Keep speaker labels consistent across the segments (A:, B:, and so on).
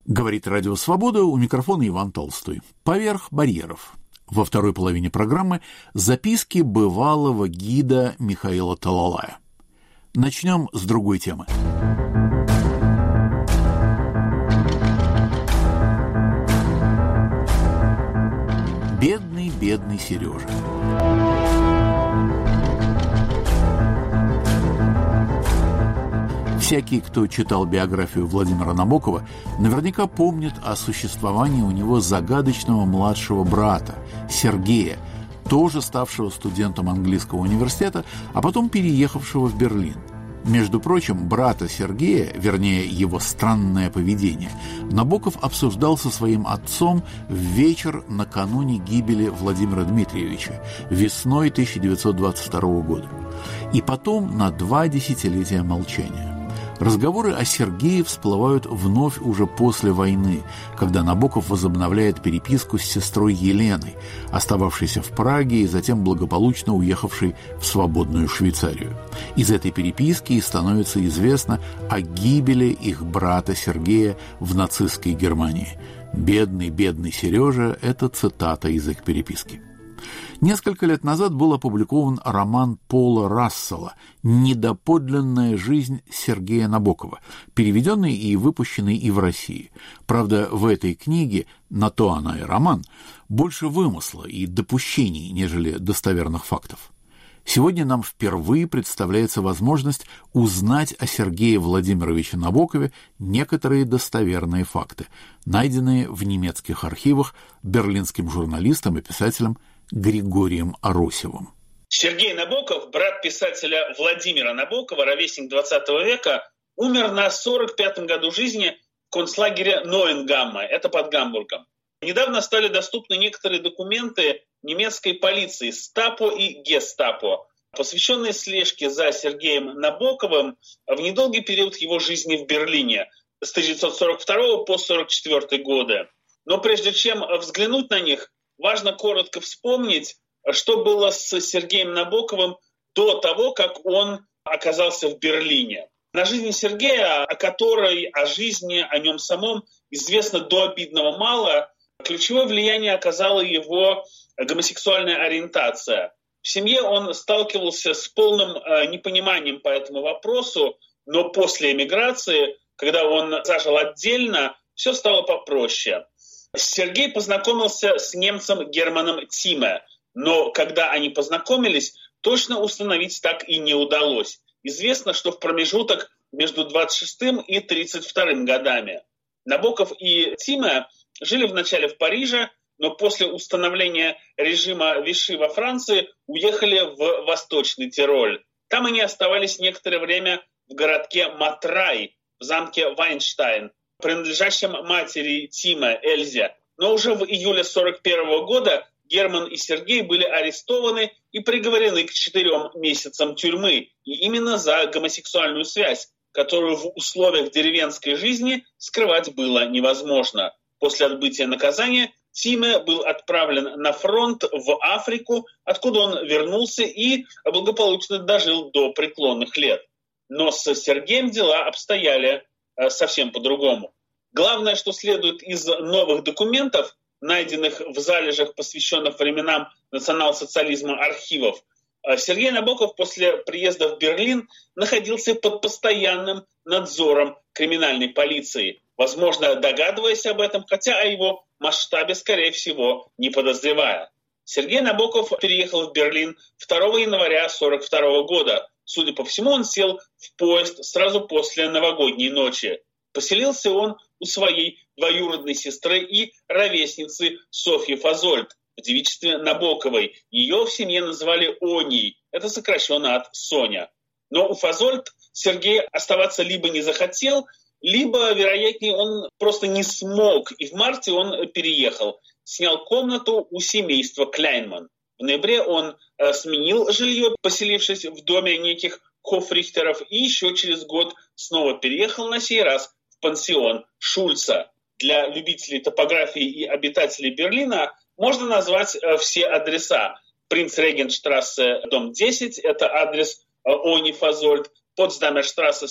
A: Говорит Радио Свобода, у микрофона Иван Толстой. Поверх барьеров. Во второй половине программы записки бывалого гида Михаила Талалая. Начнем с другой темы. Бедный, бедный Сережа. Всякий, кто читал биографию Владимира Набокова, наверняка помнит о существовании у него загадочного младшего брата, Сергея, тоже ставшего студентом английского университета, а потом переехавшего в Берлин. Между прочим, брата Сергея, вернее, его странное поведение, Набоков обсуждал со своим отцом в вечер накануне гибели Владимира Дмитриевича, весной 1922 года. И потом на 2 десятилетия молчания. Разговоры о Сергее всплывают вновь уже после войны, когда Набоков возобновляет переписку с сестрой Еленой, остававшейся в Праге и затем благополучно уехавшей в свободную Швейцарию. Из этой переписки и становится известно о гибели их брата Сергея в нацистской Германии. «Бедный, бедный Сережа» — это цитата из их переписки. Несколько лет назад был опубликован роман Пола Рассела «Недоподлинная жизнь Сергея Набокова», переведенный и выпущенный и в России. Правда, в этой книге, на то она и роман, больше вымысла и допущений, нежели достоверных фактов. Сегодня нам впервые представляется возможность узнать о Сергее Владимировиче Набокове некоторые достоверные факты, найденные в немецких архивах берлинским журналистом и писателем Григорием Аросевым.
B: Сергей Набоков, брат писателя Владимира Набокова, ровесник 20 века, умер на 45-м году жизни в концлагере Нойенгамма, это под Гамбургом. Недавно стали доступны некоторые документы немецкой полиции Стапо и Гестапо, посвященные слежке за Сергеем Набоковым в недолгий период его жизни в Берлине с 1942 по 1944 годы. Но прежде чем взглянуть на них, важно коротко вспомнить, что было с Сергеем Набоковым до того, как он оказался в Берлине. На жизни Сергея, о жизни, о нем самом известно до обидного мало, ключевое влияние оказала его гомосексуальная ориентация. В семье он сталкивался с полным непониманием по этому вопросу, но после эмиграции, когда он зажил отдельно, все стало попроще. Сергей познакомился с немцем Германом Тиме, но когда они познакомились, точно установить так и не удалось. Известно, что в промежуток между 26-м и 32-м годами Набоков и Тиме жили вначале в Париже, но после установления режима Виши во Франции уехали в Восточный Тироль. Там они оставались некоторое время в городке Матрай, в замке Вайнштайн, принадлежащем матери Тиме, Эльзе. Но уже в июле 1941 года Герман и Сергей были арестованы и приговорены к 4 месяцам тюрьмы. И именно за гомосексуальную связь, которую в условиях деревенской жизни скрывать было невозможно. После отбытия наказания Тиме был отправлен на фронт в Африку, откуда он вернулся и благополучно дожил до преклонных лет. Но с Сергеем дела обстояли совсем по-другому. Главное, что следует из новых документов, найденных в залежах, посвященных временам национал-социализма архивов, Сергей Набоков после приезда в Берлин находился под постоянным надзором криминальной полиции, возможно, догадываясь об этом, хотя о его масштабе, скорее всего, не подозревая. Сергей Набоков переехал в Берлин 2 января 1942 года. Судя по всему, он сел в поезд сразу после новогодней ночи. Поселился он у своей двоюродной сестры и ровесницы Софьи Фазольд в девичестве Набоковой. Ее в семье называли Оней, это сокращенно от Соня. Но у Фазольд Сергей оставаться либо не захотел, либо, вероятнее, он просто не смог, и в марте он переехал, снял комнату у семейства Кляйнман. В ноябре он сменил жилье, поселившись в доме неких Хофрихтеров, и еще через год снова переехал, на сей раз в пансион Шульца. Для любителей топографии и обитателей Берлина можно назвать все адреса. Принц-Регенштрассе, дом 10, это адрес Они Фазольд. Потсдамерштрассе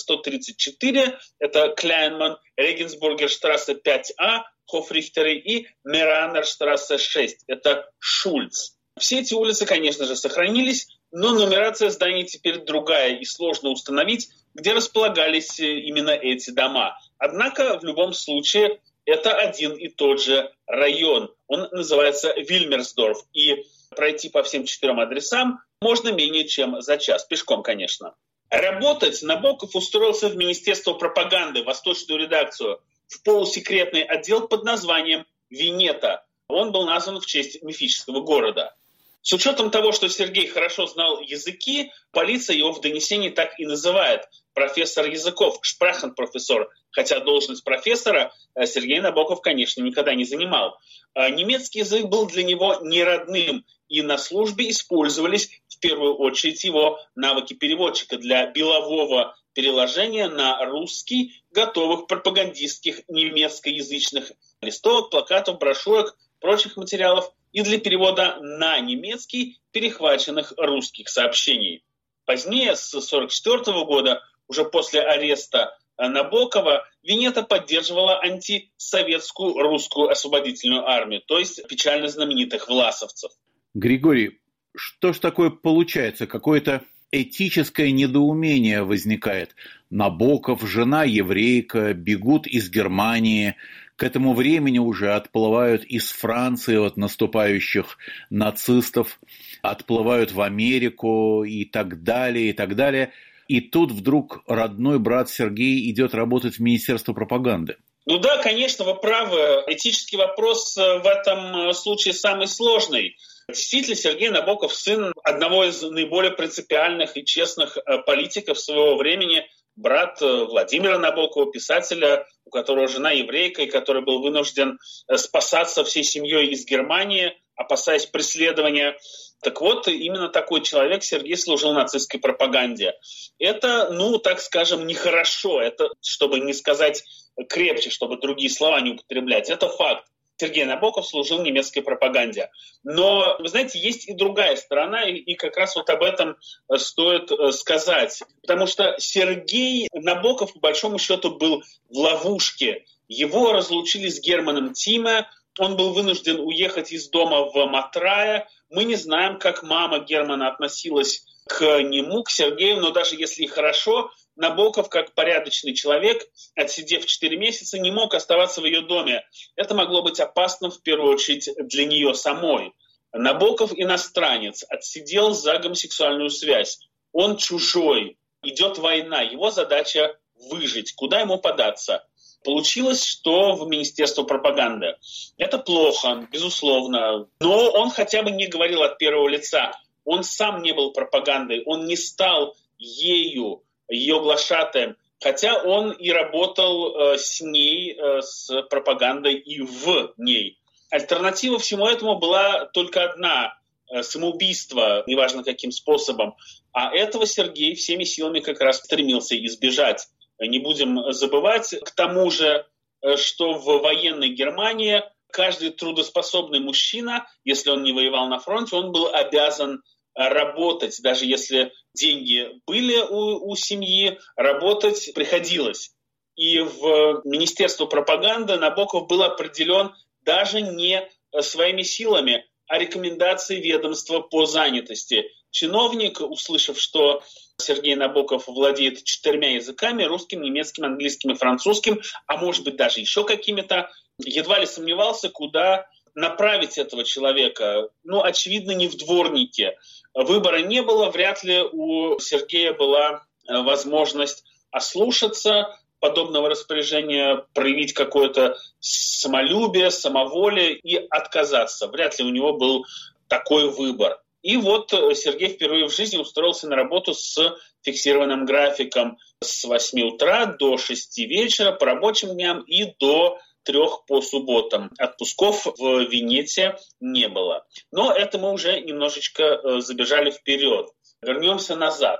B: 134, это Кляйнман, Регенсбургерштрассе 5А, Хофрихтеры и Меранерштрассе 6, это Шульц. Все эти улицы, конечно же, сохранились, но нумерация зданий теперь другая, и сложно установить, где располагались именно эти дома. Однако, в любом случае, это один и тот же район. Он называется Вильмерсдорф, и пройти по всем 4 адресам можно менее чем за час, пешком, конечно. Работать Набоков устроился в Министерство пропаганды, восточную редакцию, в полусекретный отдел под названием «Венета». Он был назван в честь мифического города. С учетом того, что Сергей хорошо знал языки, полиция его в донесении так и называет – профессор языков, шпрахенпрофессор, хотя должность профессора Сергей Набоков, конечно, никогда не занимал. Немецкий язык был для него неродным, и на службе использовались в первую очередь его навыки переводчика для белового переложения на русский готовых пропагандистских немецкоязычных листовок, плакатов, брошюрок, прочих материалов и для перевода на немецкий перехваченных русских сообщений. Позднее, с 1944 года, уже после ареста Набокова, Венета поддерживала антисоветскую русскую освободительную армию, то есть печально знаменитых власовцев.
A: Григорий, что ж такое получается? Какое-то этическое недоумение возникает. Набоков, жена еврейка, бегут из Германии. К этому времени уже отплывают из Франции от наступающих нацистов, отплывают в Америку и так далее, и так далее. И тут вдруг родной брат Сергей идет работать в Министерство пропаганды.
B: Ну да, конечно, вы правы. Этический вопрос в этом случае самый сложный. Действительно, Сергей Набоков сын одного из наиболее принципиальных и честных политиков своего времени, брат Владимира Набокова, писателя, у которого жена еврейка, и который был вынужден спасаться всей семьей из Германии, опасаясь преследования. Так вот, именно такой человек Сергей служил нацистской пропаганде. Это, так скажем, нехорошо. Это, чтобы не сказать крепче, чтобы другие слова не употреблять. Это факт. Сергей Набоков служил немецкой пропаганде. Но, вы знаете, есть и другая сторона, и как раз вот об этом стоит сказать. Потому что Сергей Набоков, по большому счету, был в ловушке. Его разлучили с Германом Тиме, он был вынужден уехать из дома в Матрае. Мы не знаем, как мама Германа относилась к нему, к Сергею, но даже если и хорошо, Набоков, как порядочный человек, отсидев 4 месяца, не мог оставаться в ее доме. Это могло быть опасно, в первую очередь, для нее самой. Набоков иностранец, отсидел за гомосексуальную связь. Он чужой, идет война, его задача выжить. Куда ему податься? Получилось, что в Министерство пропаганды. Это плохо, безусловно. Но он хотя бы не говорил от первого лица. Он сам не был пропагандой, он не стал ею, ее глашатаем. Хотя он и работал с ней, с пропагандой и в ней. Альтернатива всему этому была только одна – самоубийство, неважно каким способом. А этого Сергей всеми силами как раз стремился избежать. Не будем забывать, к тому же, что в военной Германии каждый трудоспособный мужчина, если он не воевал на фронте, он был обязан работать, даже если деньги были у семьи, работать приходилось. И в Министерство пропаганды Набоков был определен даже не своими силами, а рекомендацией ведомства по занятости. Чиновник, услышав, что Сергей Набоков владеет 4 языками, русским, немецким, английским и французским, а может быть даже еще какими-то, едва ли сомневался, куда направить этого человека. Очевидно, не в дворнике. Выбора не было, вряд ли у Сергея была возможность ослушаться подобного распоряжения, проявить какое-то самолюбие, самоволие и отказаться. Вряд ли у него был такой выбор. И вот Сергей впервые в жизни устроился на работу с фиксированным графиком с 8 утра до 6 вечера по рабочим дням и до 3 по субботам. Отпусков в Венете не было. Но это мы уже немножечко забежали вперед. Вернемся назад.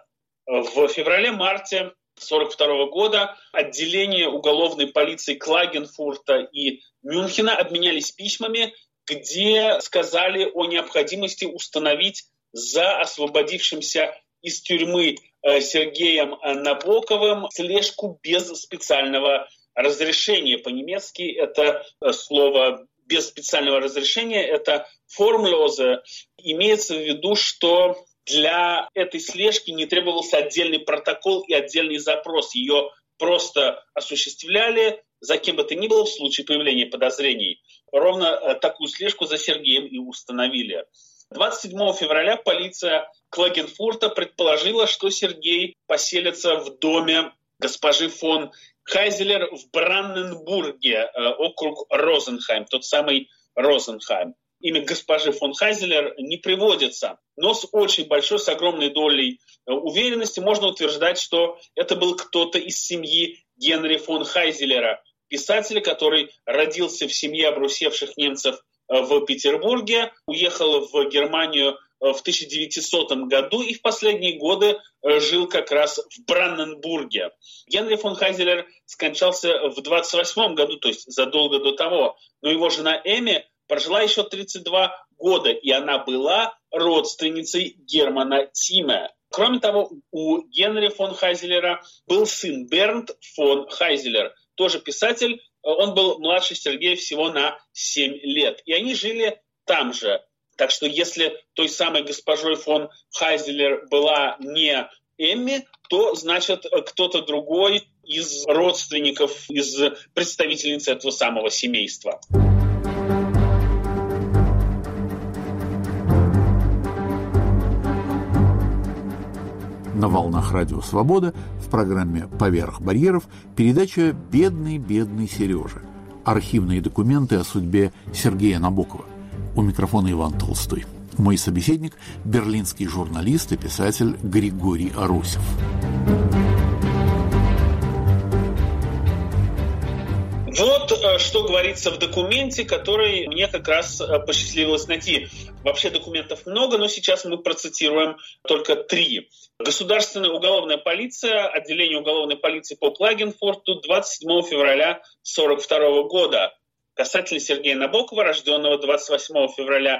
B: В феврале-марте 1942 года отделения уголовной полиции Клагенфурта и Мюнхена обменялись письмами, где сказали о необходимости установить за освободившимся из тюрьмы Сергеем Набоковым слежку без специального разрешения. По-немецки это слово «без специального разрешения» — это «formlose». Имеется в виду, что для этой слежки не требовался отдельный протокол и отдельный запрос. Ее просто осуществляли за кем бы то ни было в случае появления подозрений. Ровно такую слежку за Сергеем и установили. 27 февраля полиция Клагенфурта предположила, что Сергей поселится в доме госпожи фон Хайзелер в Бранденбурге, округ Розенхайм, тот самый Розенхайм. Имя госпожи фон Хайзелер не приводится, но с очень большой, с огромной долей уверенности можно утверждать, что это был кто-то из семьи Генри фон Хайзелера, писателя, который родился в семье обрусевших немцев в Петербурге, уехал в Германию в 1900 году и в последние годы жил как раз в Бранденбурге. Генри фон Хайзелер скончался в 1928 году, то есть задолго до того, но его жена Эми прожила еще 32 года, и она была родственницей Германа Тиме. Кроме того, у Генри фон Хайзелера был сын Бернт фон Хайзелер, тоже писатель. Он был младше Сергея всего на 7 лет. И они жили там же. Так что если той самой госпожой фон Хайзелер была не Эмми, то, значит, кто-то другой из родственников, из представительниц этого самого семейства.
A: На волнах Радио Свобода в программе «Поверх барьеров» передача «Бедный, бедный Сережа». Архивные документы о судьбе Сергея Набокова. У микрофона Иван Толстой. Мой собеседник – берлинский журналист и писатель Григорий Арусев.
B: Вот что говорится в документе, который мне как раз посчастливилось найти. Вообще документов много, но сейчас мы процитируем только 3. Государственная уголовная полиция, отделение уголовной полиции по Клагенфурту 27 февраля 1942 года. Касательно Сергея Набокова, рожденного 28 февраля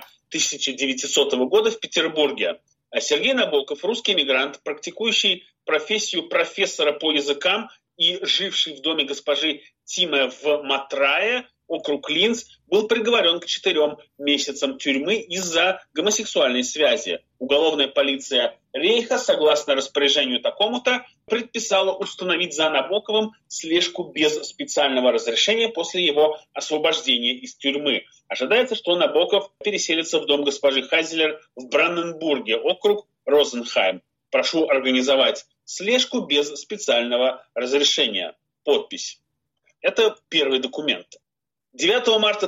B: 1900 года в Петербурге. Сергей Набоков – русский эмигрант, практикующий профессию профессора по языкам и живший в доме госпожи Тиме в Матрае, округ Линц, был приговорен к 4 месяцам тюрьмы из-за гомосексуальной связи. Уголовная полиция Рейха, согласно распоряжению такому-то, предписала установить за Набоковым слежку без специального разрешения после его освобождения из тюрьмы. Ожидается, что Набоков переселится в дом госпожи Хайзелер в Бранденбурге, округ Розенхайм. Прошу организовать слежку без специального разрешения. Подпись. Это первый документ. 9 марта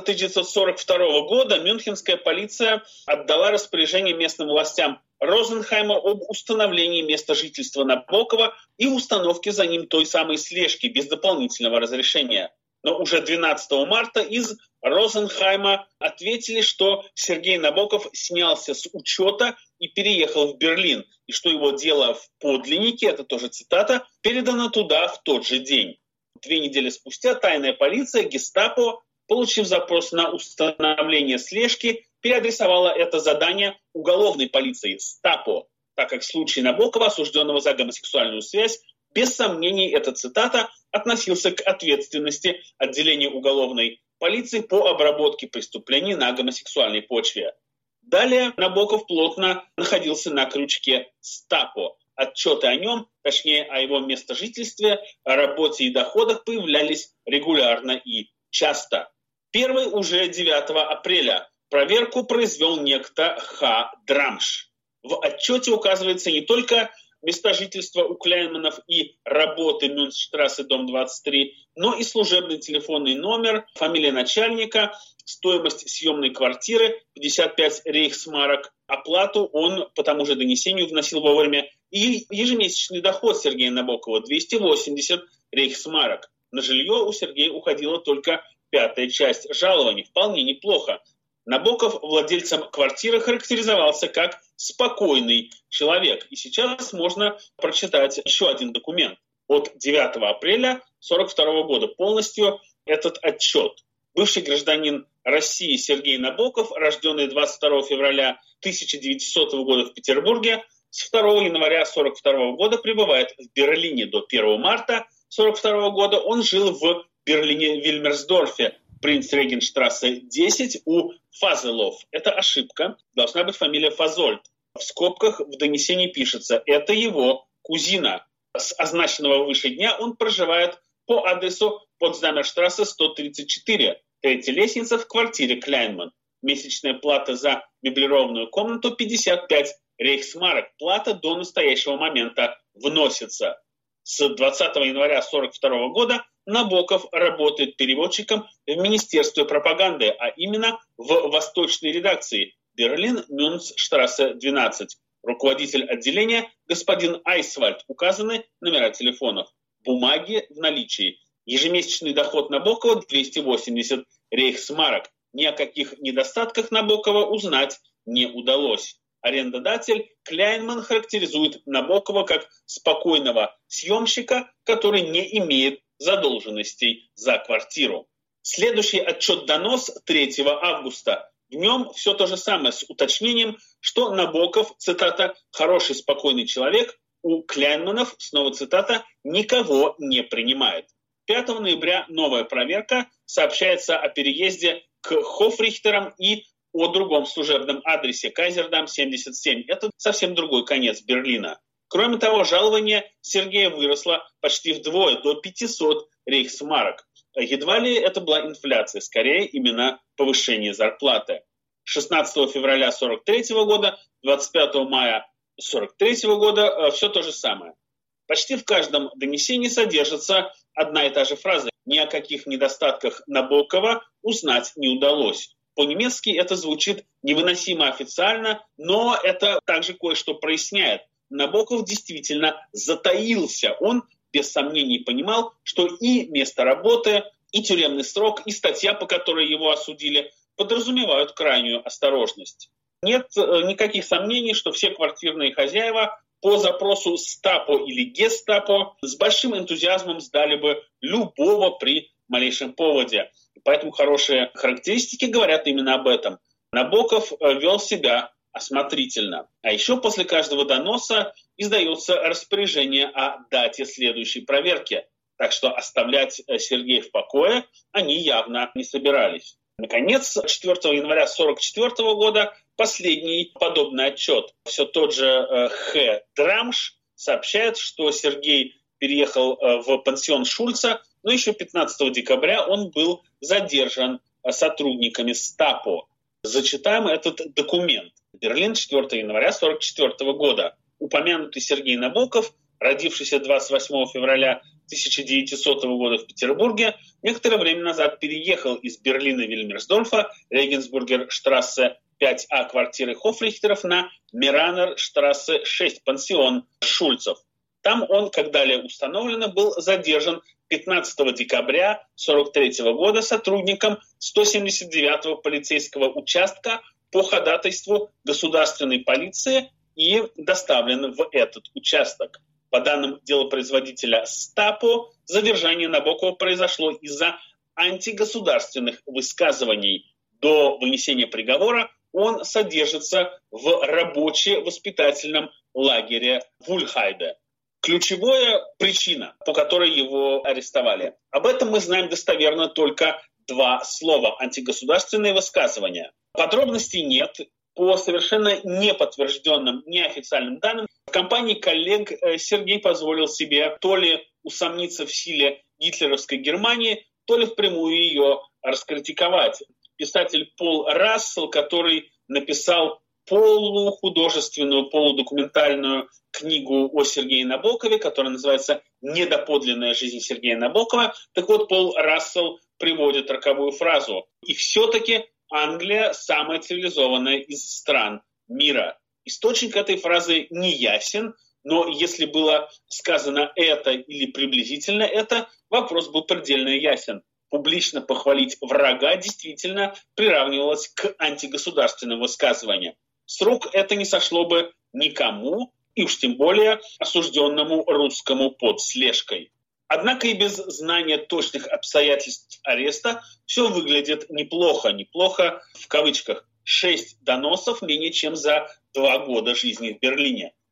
B: 1942 года мюнхенская полиция отдала распоряжение местным властям Розенхайма об установлении места жительства Набокова и установке за ним той самой слежки без дополнительного разрешения. Но уже 12 марта из Розенхайма ответили, что Сергей Набоков снялся с учета и переехал в Берлин, и что его дело в подлиннике, это тоже цитата, передано туда в тот же день. 2 недели спустя тайная полиция, гестапо, получив запрос на установление слежки, переадресовала это задание уголовной полиции Стапо, так как в случае Набокова, осужденного за гомосексуальную связь, без сомнений, эта цитата относился к ответственности отделения уголовной полиции по обработке преступлений на гомосексуальной почве. Далее Набоков плотно находился на крючке Стапо. Отчеты о нем, точнее о его местожительстве, о работе и доходах появлялись регулярно и часто. Первый уже 9 апреля. Проверку произвел некто Х. Драмш. В отчете указывается не только места жительства у Кляйнманов и работы Мюнхенштрассе, дом 23, но и служебный телефонный номер, фамилия начальника, стоимость съемной квартиры 55 рейхсмарок, оплату он по тому же донесению вносил вовремя, и ежемесячный доход Сергея Набокова 280 рейхсмарок. На жилье у Сергея уходила только 5-я часть жалований. Вполне неплохо. Набоков владельцем квартиры характеризовался как спокойный человек. И сейчас можно прочитать еще один документ от 9 апреля 1942 года. Полностью этот отчет. Бывший гражданин России Сергей Набоков, рожденный 22 февраля 1900 года в Петербурге, с 2 января 1942 года пребывает в Берлине до 1 марта 1942 года. Он жил в Берлине-Вильмерсдорфе, Принц-Регенштрассе 10 у Фазелов. Это ошибка, должна быть фамилия Фазольд. В скобках в донесении пишется, это его кузина. С означенного выше дня он проживает по адресу Потсдамерштрассе 134, третья лестница в квартире Кляйнман. Месячная плата за меблированную комнату 55 рейхсмарок. Плата до настоящего момента вносится. С 20 января 1942 года Набоков работает переводчиком в Министерстве пропаганды, а именно в восточной редакции Берлин-Мюнцштрассе 12. Руководитель отделения господин Айсвальд. Указаны номера телефонов. Бумаги в наличии. Ежемесячный доход Набокова 280 рейхсмарок. Ни о каких недостатках Набокова узнать не удалось. Арендодатель Кляйнман характеризует Набокова как спокойного съемщика, который не имеет задолженностей за квартиру. Следующий отчет-донос 3 августа. В нем все то же самое, с уточнением, что Набоков, цитата, «хороший, спокойный человек», у Кляйнманов, снова цитата, «никого не принимает». 5 ноября новая проверка, сообщается о переезде к Хофрихтерам и о другом служебном адресе Кайзердам 77. Это совсем другой конец Берлина. Кроме того, жалование Сергея выросло почти вдвое, до 500 рейхсмарок. Едва ли это была инфляция, скорее именно повышение зарплаты. 16 февраля 1943 года, 25 мая 1943 года все то же самое. Почти в каждом донесении содержится одна и та же фраза. Ни о каких недостатках Набокова узнать не удалось. По-немецки это звучит невыносимо официально, но это также кое-что проясняет. Набоков действительно затаился. Он без сомнений понимал, что и место работы, и тюремный срок, и статья, по которой его осудили, подразумевают крайнюю осторожность. Нет никаких сомнений, что все квартирные хозяева по запросу стапо или гестапо с большим энтузиазмом сдали бы любого при малейшем поводе. Поэтому хорошие характеристики говорят именно об этом. Набоков вел себя осмотрительно. А еще после каждого доноса издается распоряжение о дате следующей проверки. Так что оставлять Сергея в покое они явно не собирались. Наконец, 4 января 1944 года последний подобный отчет. Все тот же Х. Драмш сообщает, что Сергей переехал в пансион Шульца, но еще 15 декабря он был задержан сотрудниками стапо. Зачитаем этот документ. Берлин, 4 января 1944 года. Упомянутый Сергей Набоков, родившийся 28 февраля 1900 года в Петербурге, некоторое время назад переехал из Берлина-Вильмерсдорфа, Регенсбургер-штрассе 5А квартиры Хофрихтеров на Миранер-штрассе 6, пансион Шульцев. Там он, как далее установлено, был задержан 15 декабря 1943 года сотрудником 179-го полицейского участка по ходатайству государственной полиции и доставлен в этот участок. По данным делопроизводителя Стапо, задержание Набокова произошло из-за антигосударственных высказываний. До вынесения приговора он содержится в рабоче-воспитательном лагере Вульхайде. Ключевая причина, по которой его арестовали. Об этом мы знаем достоверно только два слова – антигосударственные высказывания. Подробностей нет. По совершенно неподтвержденным, неофициальным данным, в компании коллег Сергей позволил себе то ли усомниться в силе гитлеровской Германии, то ли впрямую ее раскритиковать. Писатель Пол Рассел, который написал полухудожественную, полудокументальную книгу о Сергее Набокове, которая называется «Недоподлинная жизнь Сергея Набокова». Так вот, Пол Рассел приводит роковую фразу. И все-таки Англия самая цивилизованная из стран мира. Источник этой фразы не ясен, но если было сказано это или приблизительно это, вопрос был предельно ясен. Публично похвалить врага действительно приравнивалось к антигосударственным высказываниям. С рук это не сошло бы никому, и уж тем более осужденному русскому под слежкой. Однако и без знания точных обстоятельств ареста все выглядит неплохо. Неплохо в кавычках. 6 доносов менее чем за 2 года жизни в Берлине.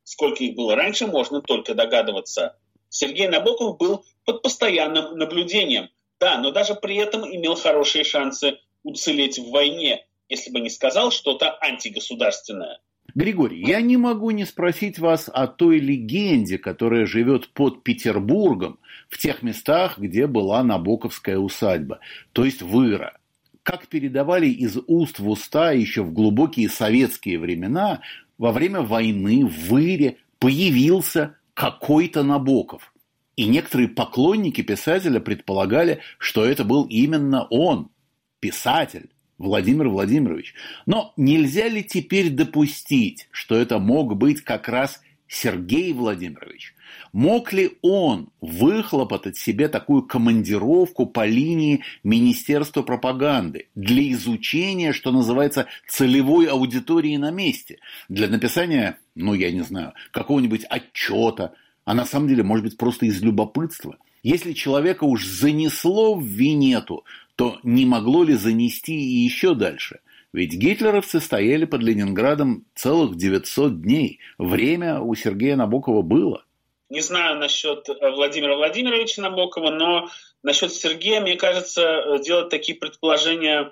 B: сколько их было раньше, можно только догадываться. Сергей Набоков был под постоянным наблюдением. Да, но даже при этом имел хорошие шансы уцелеть в войне, если бы не сказал что-то антигосударственное.
A: Григорий, я не могу не спросить вас о той легенде, которая живет под Петербургом, в тех местах, где была Набоковская усадьба, то есть Выра. Как передавали из уст в уста еще в глубокие советские времена, во время войны в Выре появился какой-то Набоков. И некоторые поклонники писателя предполагали, что это был именно он, писатель Владимир Владимирович. Но нельзя ли теперь допустить, что это мог быть как раз Сергей Владимирович? Мог ли он выхлопотать себе такую командировку по линии Министерства пропаганды для изучения, что называется, целевой аудитории на месте, для написания, какого-нибудь отчета, а на самом деле, может быть, просто из любопытства? Если человека уж занесло в Венету, то не могло ли занести и еще дальше? Ведь гитлеровцы стояли под Ленинградом целых 900 дней. Время у Сергея Набокова было.
B: Не знаю насчет Владимира Владимировича Набокова, но насчет Сергея, мне кажется, делать такие предположения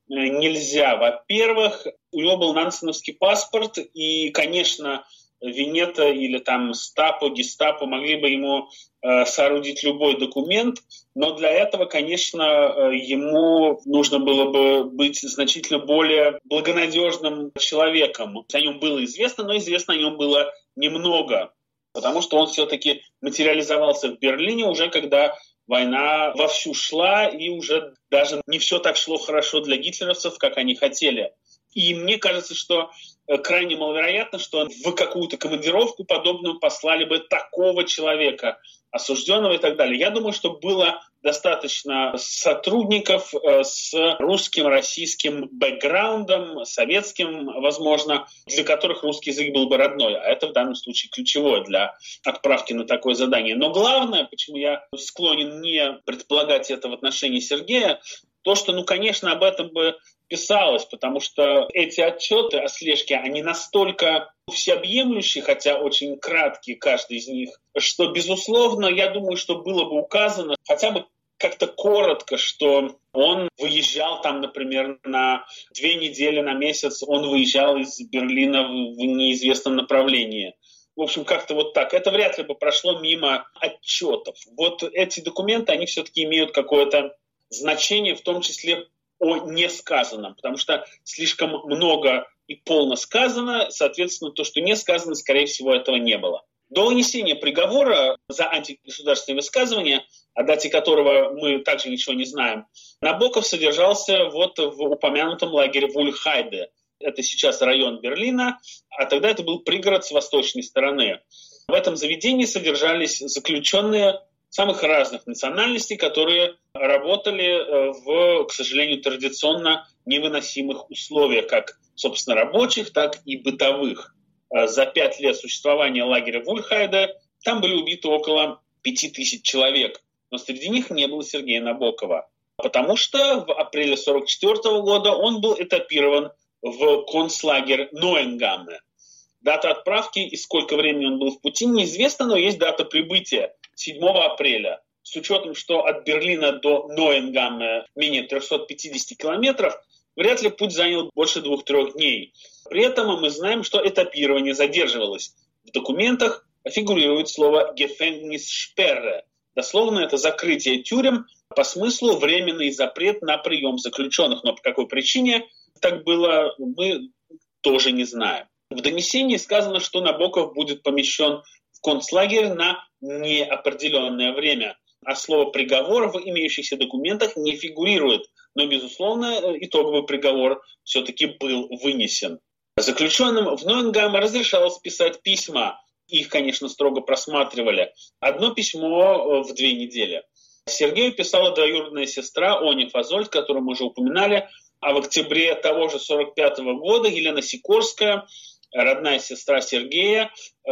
B: нельзя. Во-первых, у него был нансеновский паспорт, и, конечно, Венета или там Стапо, Гестапо могли бы ему соорудить любой документ, но для этого, конечно, ему нужно было бы быть значительно более благонадежным человеком. О нем было известно, но известно о нем было немного, потому что он все-таки материализовался в Берлине уже когда война вовсю шла, и уже даже не все так шло хорошо для гитлеровцев, как они хотели. И мне кажется, что крайне маловероятно, что в какую-то командировку подобную послали бы такого человека, осужденного и так далее. Я думаю, что было достаточно сотрудников с русским, российским бэкграундом, советским, возможно, для которых русский язык был бы родной. А это в данном случае ключевое для отправки на такое задание. Но главное, почему я склонен не предполагать это в отношении Сергея, то, что, конечно, об этом бы писалось, потому что эти отчеты о слежке, они настолько всеобъемлющие, хотя очень краткие каждый из них, что, безусловно, я думаю, что было бы указано хотя бы как-то коротко, что он выезжал там, например, на 2 недели, на месяц, он выезжал из Берлина в неизвестном направлении. В общем, как-то вот так. Это вряд ли бы прошло мимо отчетов. Вот эти документы, они все-таки имеют какое-то значение, в том числе о несказанном, потому что слишком много и полно сказано, соответственно, то, что не сказано, скорее всего, этого не было. До вынесения приговора за антигосударственные высказывания, о дате которого мы также ничего не знаем, Набоков содержался вот в упомянутом лагере Вульхайде. Это сейчас район Берлина, а тогда это был пригород с восточной стороны. В этом заведении содержались заключенные самых разных национальностей, которые работали в, к сожалению, традиционно невыносимых условиях, как, собственно, рабочих, так и бытовых. За 5 лет существования лагеря Вульхайде там были убиты около 5000 человек, но среди них не было Сергея Набокова, потому что в апреле 1944 года он был этапирован в концлагерь Нойенгамме. Дата отправки и сколько времени он был в пути неизвестно, но есть дата прибытия. 7 апреля. С учетом, что от Берлина до Нойенгамме менее 350 километров, вряд ли путь занял больше 2-3 дней. При этом мы знаем, что этапирование задерживалось. В документах фигурирует слово «Gefängnissperre». Дословно это закрытие тюрем, по смыслу временный запрет на прием заключенных. Но по какой причине так было, мы тоже не знаем. В донесении сказано, что Набоков будет помещен в концлагерь на неопределенное время. А слово «приговор» в имеющихся документах не фигурирует. Но, безусловно, итоговый приговор все-таки был вынесен. Заключенным в Нойенгамме разрешалось писать письма. Их, конечно, строго просматривали. Одно письмо в 2 недели. Сергею писала двоюродная сестра Оня Фазольд, которую мы уже упоминали. А в октябре того же 1945 года Елена Сикорская, родная сестра Сергея,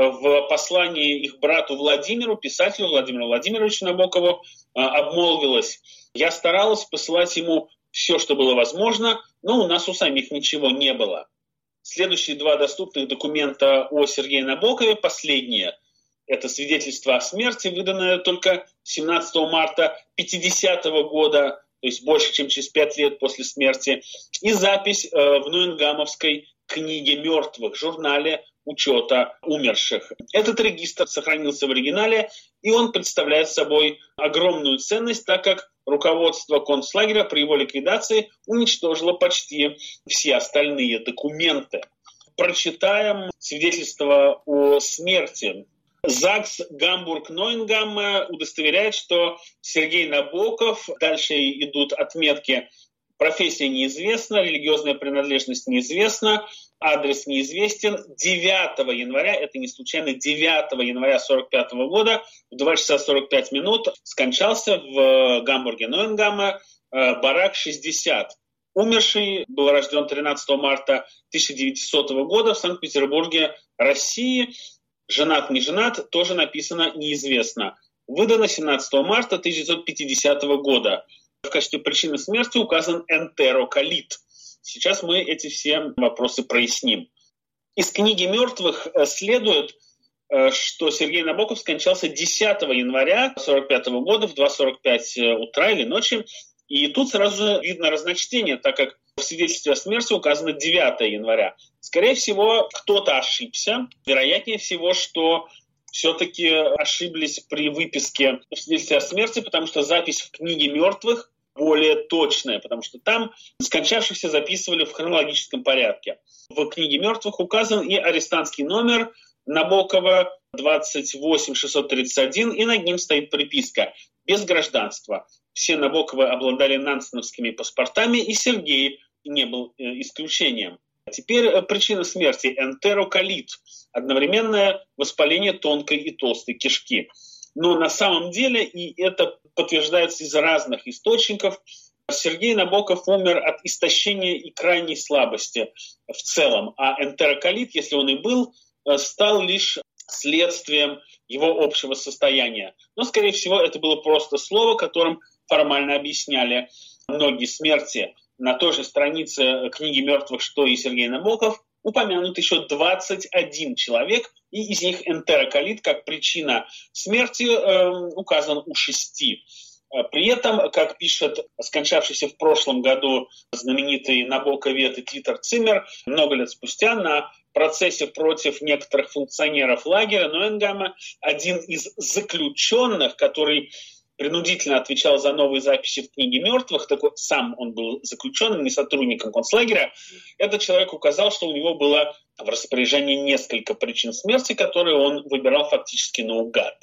B: в послании их брату Владимиру, писателю Владимиру Владимировичу Набокову, обмолвилась: «Я старалась посылать ему все, что было возможно, но у нас у самих ничего не было». Следующие два доступных документа о Сергее Набокове, последнее, это свидетельство о смерти, выданное только 17 марта 50 года, то есть больше, чем через 5 лет после смерти, и запись в Нойенгамовской книге мертвых, журнале учета умерших. Этот регистр сохранился в оригинале, и он представляет собой огромную ценность, так как руководство концлагеря при его ликвидации уничтожило почти все остальные документы. Прочитаем свидетельство о смерти. ЗАГС Гамбург-Нойенгамме удостоверяет, что Сергей Набоков, дальше идут отметки: профессия неизвестна, религиозная принадлежность неизвестна, адрес неизвестен. 9 января, это не случайно, 9 января 1945 года в 2 часа 45 минут скончался в Гамбурге Нойенгамме, барак 60. Умерший был рожден 13 марта 1900 года в Санкт-Петербурге, России. Женат, не женат, тоже написано неизвестно. Выдано 17 марта 1950 года. В качестве причины смерти указан энтероколит. Сейчас мы эти все вопросы проясним. Из книги мертвых следует, что Сергей Набоков скончался 10 января 1945 года в 2:45 утра или ночи. И тут сразу же видно разночтение, так как в свидетельстве о смерти указано 9 января. Скорее всего, кто-то ошибся. Вероятнее всего, что все-таки ошиблись при выписке в свидетельстве о смерти, потому что запись в книге мертвых более точная, потому что там скончавшихся записывали в хронологическом порядке. В книге мертвых указан и арестантский номер Набокова 28631, и над ним стоит приписка «Без гражданства». Все Набоковы обладали нансеновскими паспортами, и Сергей не был исключением. Теперь причина смерти – энтероколит, одновременное воспаление тонкой и толстой кишки. Но на самом деле, и это подтверждается из разных источников, Сергей Набоков умер от истощения и крайней слабости в целом, а энтероколит, если он и был, стал лишь следствием его общего состояния. Но, скорее всего, это было просто слово, которым формально объясняли многие смерти. На той же странице книги мертвых, что и Сергей Набоков, упомянут еще 21 человек, и из них энтероколит как причина смерти указан у 6. При этом, как пишет скончавшийся в прошлом году знаменитый набоковед и Титер Циммер, много лет спустя на процессе против некоторых функционеров лагеря Нойенгамме один из заключенных, который принудительно отвечал за новые записи в книге мертвых, такой сам он был заключенным, не сотрудником концлагеря, этот человек указал, что у него было в распоряжении несколько причин смерти, которые он выбирал фактически наугад.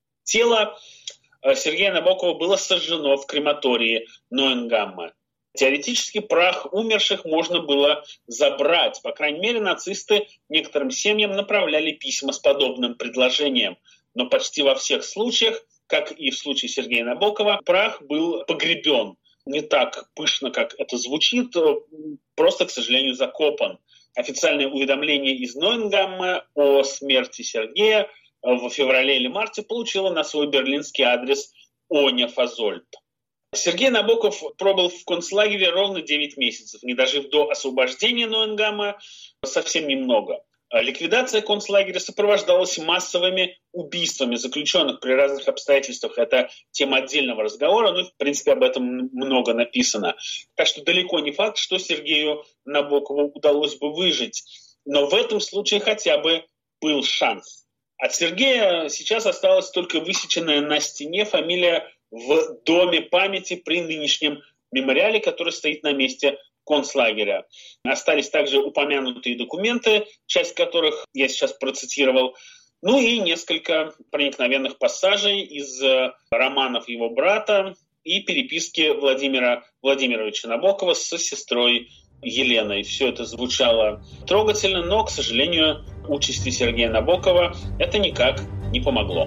B: Тело Сергея Набокова было сожжено в крематории Нойенгамме. Теоретически прах умерших можно было забрать. По крайней мере, нацисты некоторым семьям направляли письма с подобным предложением. Но почти во всех случаях, как и в случае Сергея Набокова, прах был погребен. Не так пышно, как это звучит, просто, к сожалению, закопан. Официальное уведомление из Нойенгамме о смерти Сергея в феврале или марте получила на свой берлинский адрес Оня Фазольд. Сергей Набоков пробыл в концлагере ровно 9 месяцев, не дожив до освобождения Нойенгамме совсем немного. Ликвидация концлагеря сопровождалась массовыми убийствами заключенных при разных обстоятельствах. Это тема отдельного разговора, но, в принципе, об этом много написано. Так что далеко не факт, что Сергею Набокову удалось бы выжить. Но в этом случае хотя бы был шанс. От Сергея сейчас осталась только высеченная на стене фамилия в Доме памяти при нынешнем мемориале, который стоит на месте концлагеря. Остались также упомянутые документы, часть которых я сейчас процитировал, ну и несколько проникновенных пассажей из романов его брата и переписки Владимира Владимировича Набокова с сестрой Еленой. Все это звучало трогательно, но, к сожалению, участи Сергея Набокова это никак не помогло.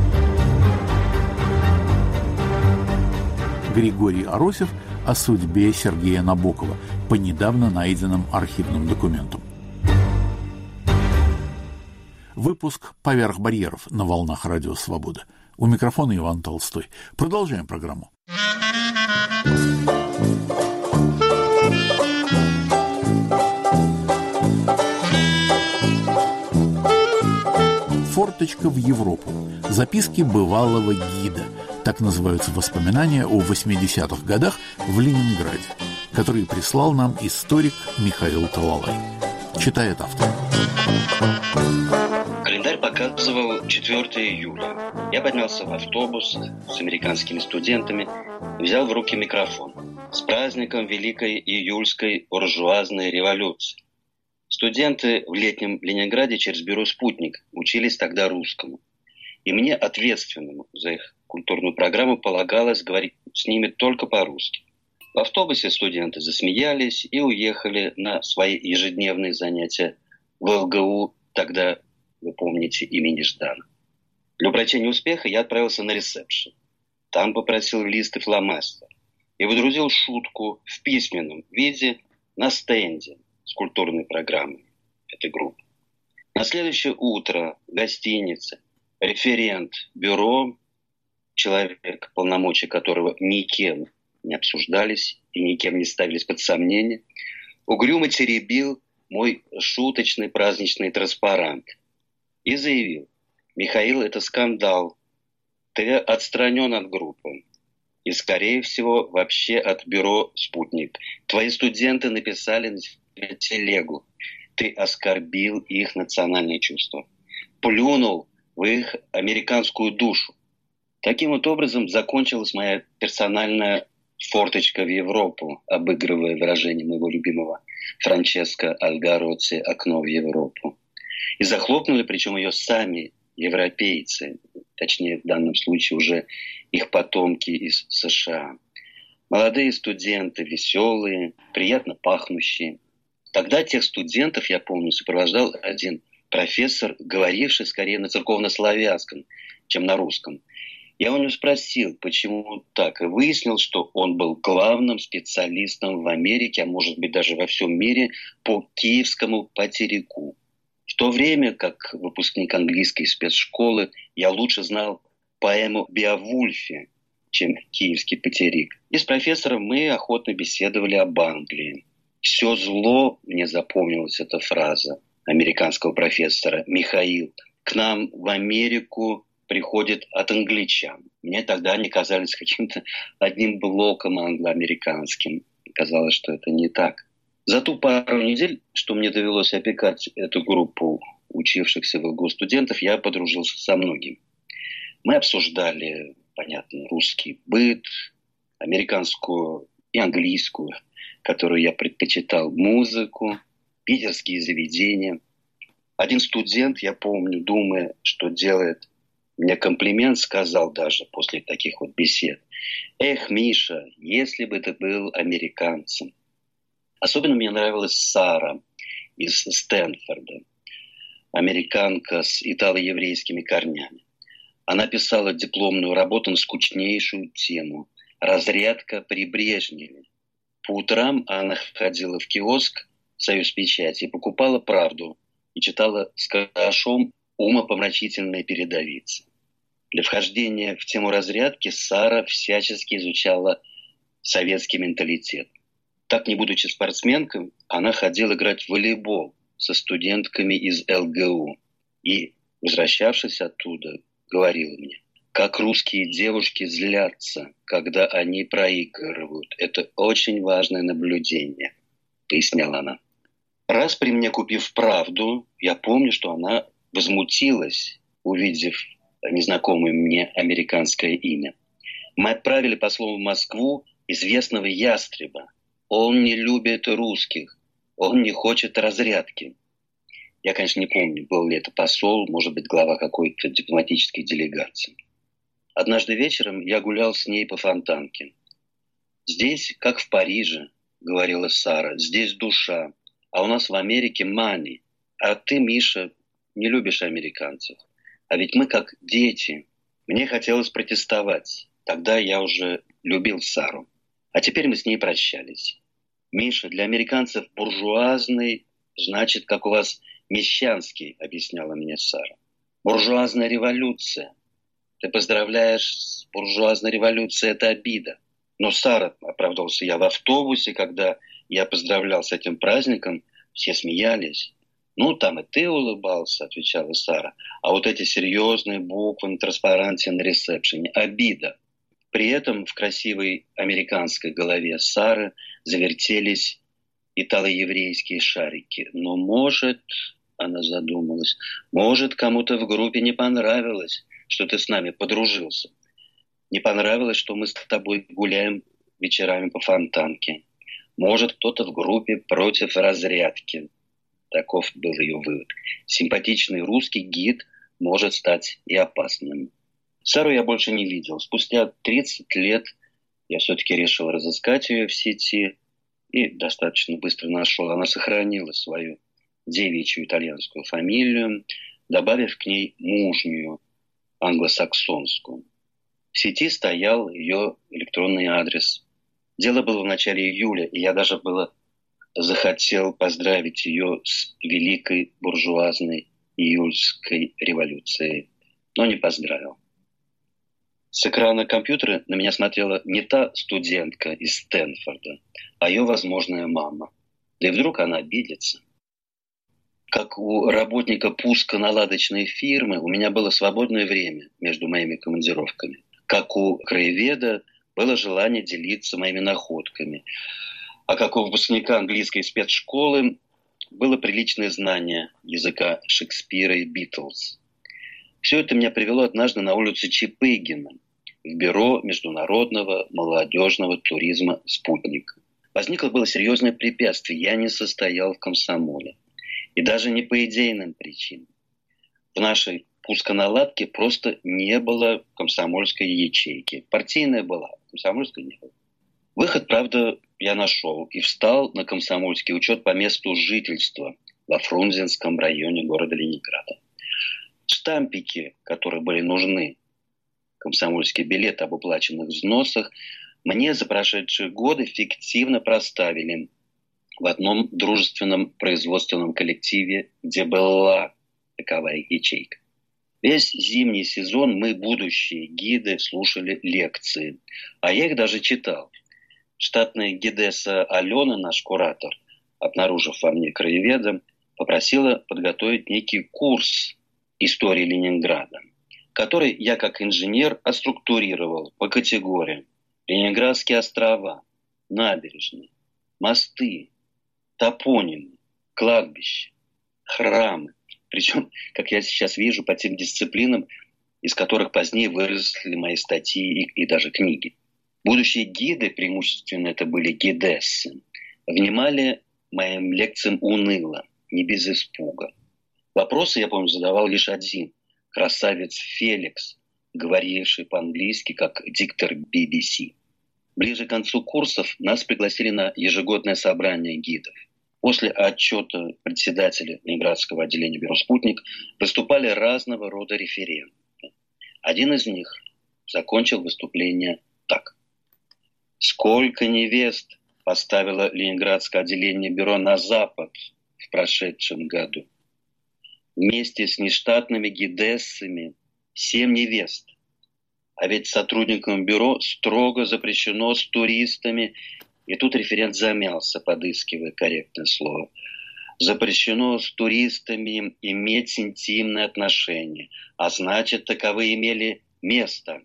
A: Григорий Аросев о судьбе Сергея Набокова по недавно найденным архивным документам. Выпуск «Поверх барьеров» на волнах Радио Свобода. У микрофона Иван Толстой. Продолжаем программу. Форточка в Европу. Записки бывалого гида. Так называются воспоминания о 80-х годах в Ленинграде, которые прислал нам историк Михаил Талалай. Читает автор.
C: Календарь показывал 4 июля. Я поднялся в автобус с американскими студентами и взял в руки микрофон. С праздником Великой июльской буржуазной революции. Студенты в летнем Ленинграде через бюро «Спутник» учились тогда русскому. И мне, ответственному за их культурную программу, полагалось говорить с ними только по-русски. В автобусе студенты засмеялись и уехали на свои ежедневные занятия в ЛГУ, тогда, вы помните, имени Ждана. Для упрочения успеха я отправился на ресепшн. Там попросил лист и фломастер и выдрузил шутку в письменном виде на стенде с культурной программой этой группы. На следующее утро в гостинице референт бюро, человек, полномочия которого никем не обсуждались и никем не ставились под сомнение, угрюмо теребил мой шуточный праздничный транспарант и заявил: «Михаил, это скандал. Ты отстранен от группы. И, скорее всего, вообще от бюро «Спутник». Твои студенты написали на тебя телегу. Ты оскорбил их национальные чувства. Плюнул в их американскую душу». Таким вот образом закончилась моя персональная форточка в Европу, обыгрывая выражение моего любимого Франческо Альгароцци «Окно в Европу». И захлопнули, причем ее сами европейцы, точнее в данном случае уже их потомки из США. Молодые студенты, веселые, приятно пахнущие. Тогда тех студентов, я помню, сопровождал один профессор, говоривший скорее на церковнославянском, чем на русском. Я у него спросил, почему так, и выяснил, что он был главным специалистом в Америке, а может быть даже во всем мире, по киевскому потерику. В то время, как выпускник английской спецшколы, я лучше знал поэму «Беовульфе», чем киевский потерик. И с профессором мы охотно беседовали об Англии. «Все зло», мне запомнилась эта фраза американского профессора, «Михаил, к нам в Америку приходит от англичан». Мне тогда они казались каким-то одним блоком англо-американским. Казалось, что это не так. За ту пару недель, что мне довелось опекать эту группу учившихся в ЛГУ студентов, я подружился со многими. Мы обсуждали, понятно, русский быт, американскую и английскую, которую я предпочитал, музыку, питерские заведения. Один студент, я помню, думая, что делает мне комплимент, сказал даже после таких вот бесед: «Эх, Миша, если бы ты был американцем». Особенно мне нравилась Сара из Стэнфорда, американка с итало-еврейскими корнями. Она писала дипломную работу на скучнейшую тему «Разрядка при Брежневе». По утрам она ходила в киоск «Союз печати» и покупала «Правду» и читала с карандашом умопомрачительные передовицы. Для вхождения в тему разрядки Сара всячески изучала советский менталитет. Так, не будучи спортсменкой, она ходила играть в волейбол со студентками из ЛГУ. И, возвращавшись оттуда, говорила мне: как русские девушки злятся, когда они проигрывают. Это очень важное наблюдение, поясняла она. Раз при мне купив «Правду», я помню, что она возмутилась, увидев незнакомое мне американское имя. Мы отправили послом в Москву известного ястреба. Он не любит русских, он не хочет разрядки. Я, конечно, не помню, был ли это посол, может быть, глава какой-то дипломатической делегации. Однажды вечером я гулял с ней по Фонтанке. «Здесь, как в Париже», — говорила Сара, — «здесь душа, а у нас в Америке money. А ты, Миша, не любишь американцев. А ведь мы как дети». Мне хотелось протестовать. Тогда я уже любил Сару. А теперь мы с ней прощались. «Миша, для американцев буржуазный значит, как у вас мещанский», — объясняла мне Сара. «Буржуазная революция. Ты поздравляешь с буржуазной революцией, это обида». «Но, Сара», — оправдывался я в автобусе, когда я поздравлял с этим праздником, все смеялись. «Ну, там и ты улыбался», — отвечала Сара. «А вот эти серьезные буквы на транспаранте на ресепшене — обида». При этом в красивой американской голове Сары завертелись итало-еврейские шарики. Но может, она задумалась, может, кому-то в группе не понравилось, что ты с нами подружился. Не понравилось, что мы с тобой гуляем вечерами по Фонтанке. Может, кто-то в группе против разрядки. Таков был ее вывод. Симпатичный русский гид может стать и опасным. Сару я больше не видел. Спустя 30 лет я все-таки решил разыскать ее в сети и достаточно быстро нашел. Она сохранила свою девичью итальянскую фамилию, добавив к ней мужнюю англосаксонскую. В сети стоял ее электронный адрес. Дело было в начале июля, и я даже было захотел поздравить ее с великой буржуазной июльской революцией, но не поздравил. С экрана компьютера на меня смотрела не та студентка из Стэнфорда, а ее возможная мама. Да и вдруг она обидится. Как у работника пусконаладочной фирмы, у меня было свободное время между моими командировками. Как у краеведа было желание делиться моими находками. А как у выпускника английской спецшколы было приличное знание языка Шекспира и Битлз. Все это меня привело однажды на улицу Чипыгина, в бюро международного молодежного туризма «Спутник». Возникло было серьезное препятствие. Я не состоял в комсомоле. И даже не по идейным причинам. В нашей пусконаладке просто не было комсомольской ячейки. Партийная была, комсомольской не было. Выход, правда, я нашел и встал на комсомольский учет по месту жительства во Фрунзенском районе города Ленинграда. Штампики, которые были нужны, комсомольский билет об уплаченных взносах, мне за прошедшие годы фиктивно проставили в одном дружественном производственном коллективе, где была таковая ячейка. Весь зимний сезон мы, будущие гиды, слушали лекции, а я их даже читал. Штатная гидесса Алена, наш куратор, обнаружив во мне краеведа, попросила подготовить некий курс истории Ленинграда, который я как инженер оструктурировал по категориям: Ленинградские острова, набережные, мосты, топонимы, кладбища, храмы. Причем, как я сейчас вижу, по тем дисциплинам, из которых позднее выросли мои статьи и даже книги. Будущие гиды, преимущественно это были гидессы, внимали моим лекциям уныло, не без испуга. Вопросы, я помню, задавал лишь один. Красавец Феликс, говоривший по-английски как диктор BBC. Ближе к концу курсов нас пригласили на ежегодное собрание гидов. После отчета председателя Ленинградского отделения бюро «Спутник» выступали разного рода референты. Один из них закончил выступление так. «Сколько невест поставило Ленинградское отделение бюро на Запад в прошедшем году? Вместе с нештатными гидессами 7 невест. А ведь сотрудникам бюро строго запрещено с туристами». И тут референт замялся, подыскивая корректное слово. Запрещено с туристами иметь интимные отношения, а значит, таковые имели место.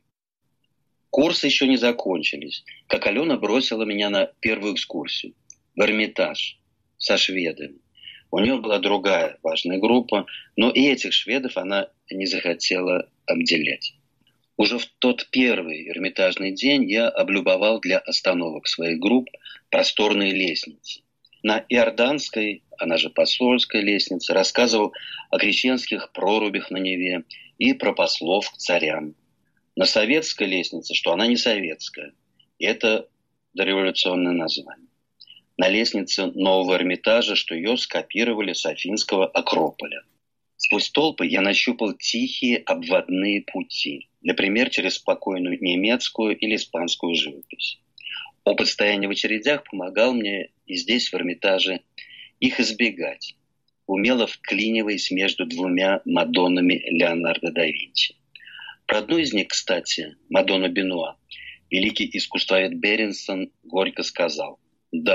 C: Курсы еще не закончились, как Алена бросила меня на первую экскурсию в Эрмитаж со шведами. У нее была другая важная группа, но и этих шведов она не захотела обделять. Уже в тот первый эрмитажный день я облюбовал для остановок своих групп просторные лестницы. На Иорданской, она же Посольской лестнице, рассказывал о крещенских прорубях на Неве и про послов к царям. На Советской лестнице, что она не советская, и это дореволюционное название. На лестнице Нового Эрмитажа, что ее скопировали с Афинского Акрополя. Сквозь толпы я нащупал тихие обводные пути, например, через спокойную немецкую или испанскую живопись. Опыт стояния в очередях помогал мне и здесь, в Эрмитаже, их избегать, умело вклиниваясь между двумя Мадоннами Леонардо да Винчи. Про одну из них, кстати, Мадонну Бенуа, великий искусствовед Беренсон горько сказал: «Да, к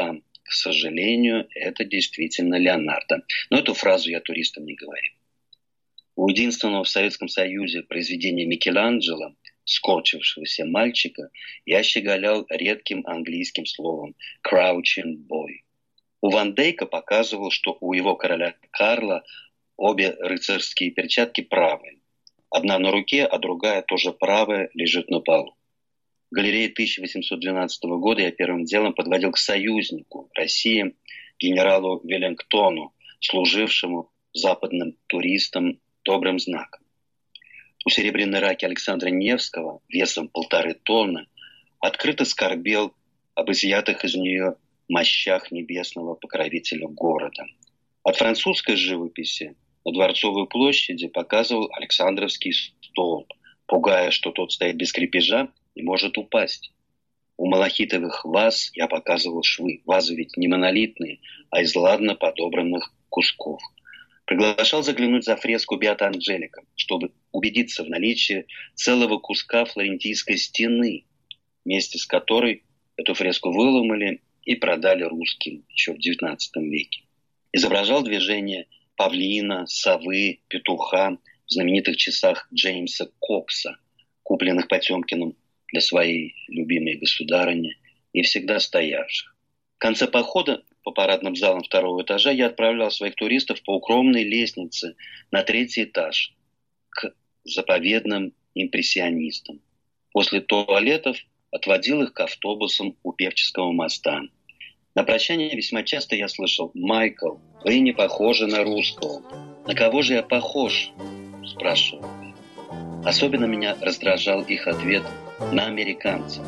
C: к сожалению, это действительно Леонардо. Но эту фразу я туристам не говорю. У единственного в Советском Союзе произведения Микеланджело, скорчившегося мальчика, я щеголял редким английским словом «crouching boy». У Ван Дейка показывал, что у его короля Карла обе рыцарские перчатки правые. Одна на руке, а другая, тоже правая, лежит на полу. В галерее 1812 года я первым делом подводил к союзнику России, генералу Веллингтону, служившему западным туристам добрым знаком. У серебряной раки Александра Невского весом 1,5 тонны открыто скорбел об изъятых из нее мощах небесного покровителя города. От французской живописи на Дворцовой площади показывал Александровский столб, пугая, что тот стоит без крепежа и может упасть. У малахитовых ваз я показывал швы. Вазы ведь не монолитные, а из ладно подобранных кусков. Приглашал заглянуть за фреску Беата Анджелика, чтобы убедиться в наличии целого куска флорентийской стены, вместе с которой эту фреску выломали и продали русским еще в XIX веке. Изображал движение павлина, совы, петуха в знаменитых часах Джеймса Кокса, купленных Потемкиным для своей любимой государыни и всегда стоявших. В конце похода по парадным залам 2-го этажа я отправлял своих туристов по укромной лестнице на 3-й этаж к заповедным импрессионистам. После туалетов отводил их к автобусам у Певческого моста. На прощание весьма часто я слышал: «Майкл, вы не похожи на русского». «На кого же я похож?» – спрашивал. Особенно меня раздражал их ответ: «На американца».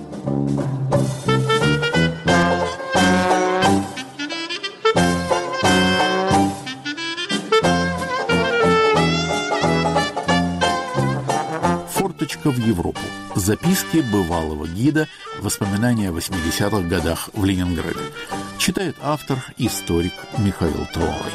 A: Форточка в Европу. Записки бывалого гида, воспоминания о 80-х годах в Ленинграде. Читает автор, историк Михаил Троллой.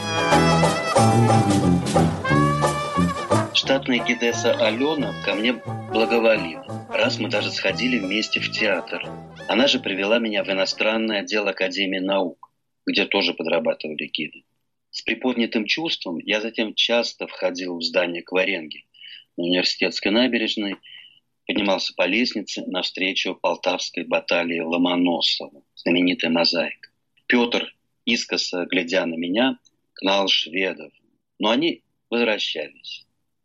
C: Штатная гидесса Алена ко мне благоволила. Раз мы даже сходили вместе в театр. Она же привела меня в иностранный отдел Академии наук, где тоже подрабатывали гиды. С приподнятым чувством я затем часто входил в здание Кваренги на Университетской набережной, поднимался по лестнице навстречу полтавской баталии Ломоносова, знаменитая мозаика. Петр, искоса глядя на меня, гнал шведов, но они возвращались.